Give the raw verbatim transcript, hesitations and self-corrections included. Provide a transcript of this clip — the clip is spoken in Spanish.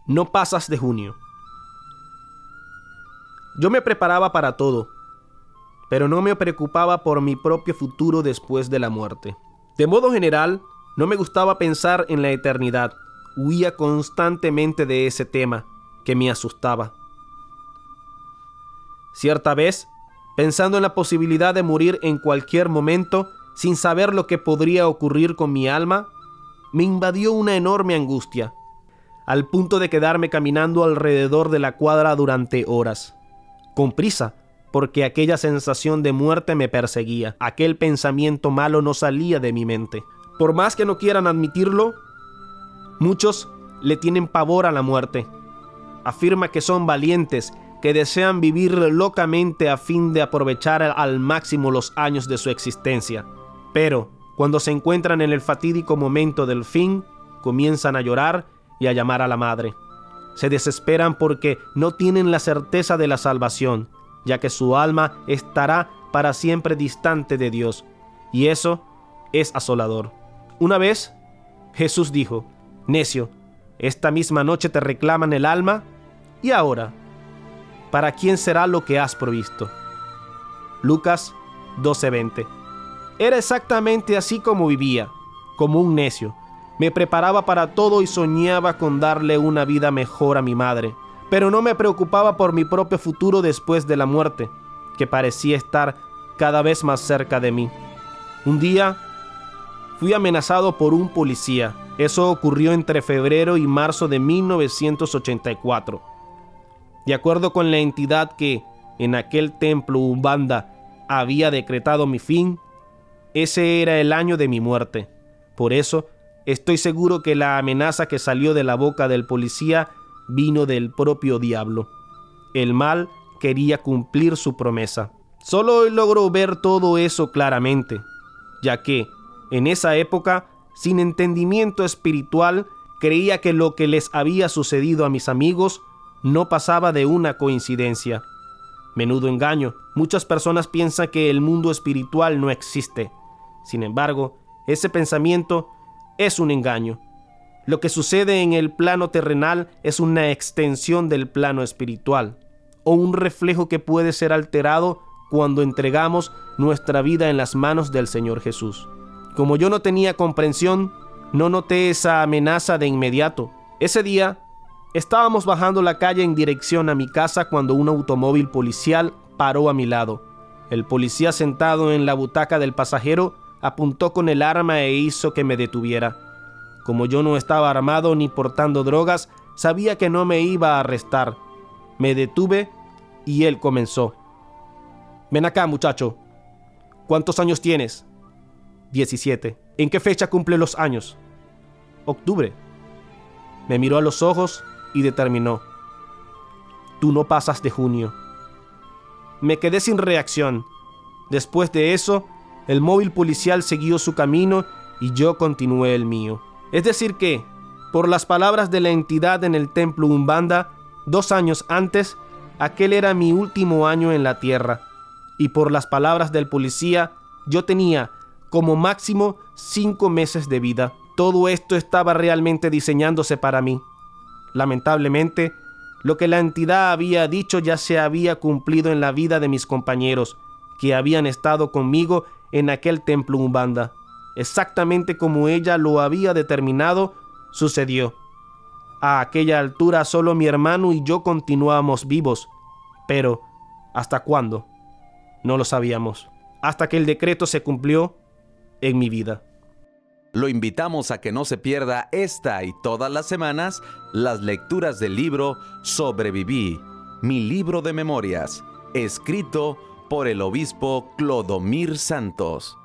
No pasas de junio. Yo me preparaba para todo, pero no me preocupaba por mi propio futuro después de la muerte. De modo general, no me gustaba pensar en la eternidad. Huía constantemente de ese tema que me asustaba. Cierta vez, pensando en la posibilidad de morir en cualquier momento, sin saber lo que podría ocurrir con mi alma, me invadió una enorme angustia, al punto de quedarme caminando alrededor de la cuadra durante horas, con prisa, porque aquella sensación de muerte me perseguía. Aquel pensamiento malo no salía de mi mente. Por más que no quieran admitirlo, muchos le tienen pavor a la muerte. Afirma que son valientes, que desean vivir locamente a fin de aprovechar al máximo los años de su existencia. Pero, cuando se encuentran en el fatídico momento del fin, comienzan a llorar y a llamar a la madre. Se desesperan porque no tienen la certeza de la salvación, ya que su alma estará para siempre distante de Dios, y eso es asolador. Una vez, Jesús dijo: «Necio, esta misma noche te reclaman el alma, y ahora, ¿para quién será lo que has provisto?». Lucas doce veinte. Era exactamente así como vivía, como un necio. Me preparaba para todo y soñaba con darle una vida mejor a mi madre, pero no me preocupaba por mi propio futuro después de la muerte, que parecía estar cada vez más cerca de mí. Un día, fui amenazado por un policía. Eso ocurrió entre febrero y marzo de mil novecientos ochenta y cuatro. De acuerdo con la entidad que en aquel templo Umbanda había decretado mi fin, ese era el año de mi muerte. Por eso, estoy seguro que la amenaza que salió de la boca del policía vino del propio diablo. El mal quería cumplir su promesa. Solo hoy logro ver todo eso claramente, ya que, en esa época, sin entendimiento espiritual, creía que lo que les había sucedido a mis amigos no pasaba de una coincidencia. Menudo engaño. Muchas personas piensan que el mundo espiritual no existe. Sin embargo, ese pensamiento es un engaño. Lo que sucede en el plano terrenal es una extensión del plano espiritual, o un reflejo que puede ser alterado cuando entregamos nuestra vida en las manos del Señor Jesús. Como yo no tenía comprensión, no noté esa amenaza de inmediato. Ese día, estábamos bajando la calle en dirección a mi casa cuando un automóvil policial paró a mi lado. El policía, sentado en la butaca del pasajero, apuntó con el arma e hizo que me detuviera. Como yo no estaba armado ni portando drogas, sabía que no me iba a arrestar. Me detuve y él comenzó: «Ven acá, muchacho. ¿Cuántos años tienes?» diecisiete. «¿En qué fecha cumple los años?» «Octubre». Me miró a los ojos y determinó: «Tú no pasas de junio». Me quedé sin reacción. Después de eso, el móvil policial siguió su camino y yo continué el mío. Es decir que, por las palabras de la entidad en el templo Umbanda, dos años antes, aquel era mi último año en la tierra. Y por las palabras del policía, yo tenía como máximo cinco meses de vida. Todo esto estaba realmente diseñándose para mí. Lamentablemente, lo que la entidad había dicho ya se había cumplido en la vida de mis compañeros, que habían estado conmigo en aquel templo Umbanda. Exactamente como ella lo había determinado, sucedió. A aquella altura solo mi hermano y yo continuábamos vivos, pero ¿hasta cuándo? No lo sabíamos, hasta que el decreto se cumplió en mi vida. Lo invitamos a que no se pierda esta y todas las semanas las lecturas del libro Sobreviví, mi libro de memorias, escrito por el obispo Clodomir Santos.